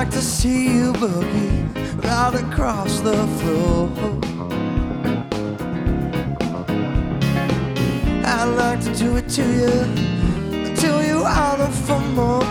like to see you boogie right across the floor. I'd like to do it to you until you holler for more.